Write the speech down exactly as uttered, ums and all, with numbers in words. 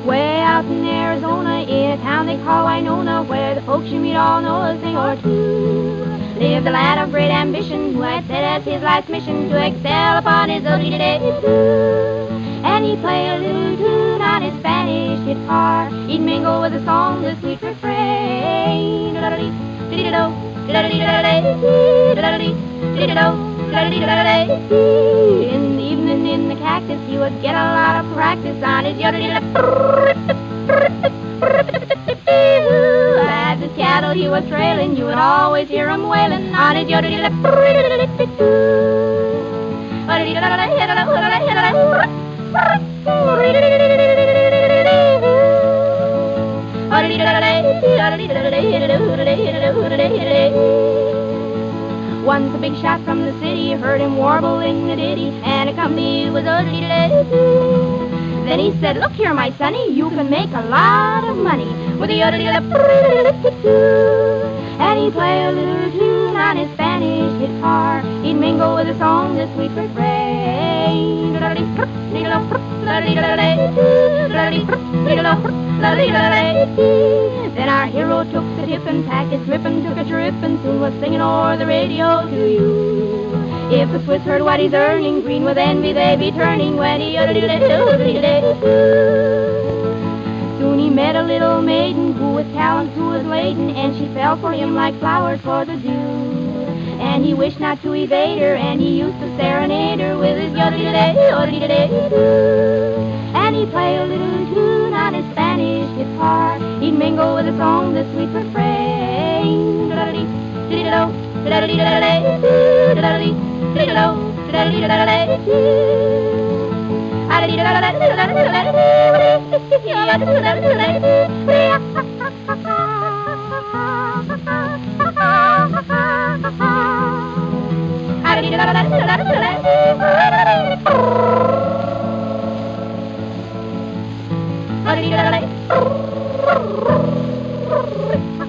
Way out in Arizona, in a town they call Winona, where the folks you meet all know a thing or two. Lived a lad of great ambition, who had set as his life's mission to excel upon his ugly day too. And he'd play a little tune on his Spanish guitar. He'd mingle with the song the sweet refrain. In the evening in the cactus, he would get a lot of practice on his yodel. As his cattle he was trailing, you would always hear him wailing on his yodel. Once a big shot from the city heard him warbling the ditty, and a company was ugly. Then he said, "Look here, my sonny, you can make a lot of money with the yodel." And he'd play a little tune on his Spanish guitar. He'd mingle with the song the sweet refrain. Then our hero took the tip and packed his grip and took a trip and soon was singing o'er the radio to you. If the Swiss heard what he's earning, green with envy they'd be turning when he soon he met a little maiden who with talent who was laden, and she fell for him like flowers for the dew. And he wished not to evade her, and he used to serenade her with his yodel-dee-dee-dee. And he'd play a little tune on his Spanish guitar. He'd mingle with the song the sweet refrain. What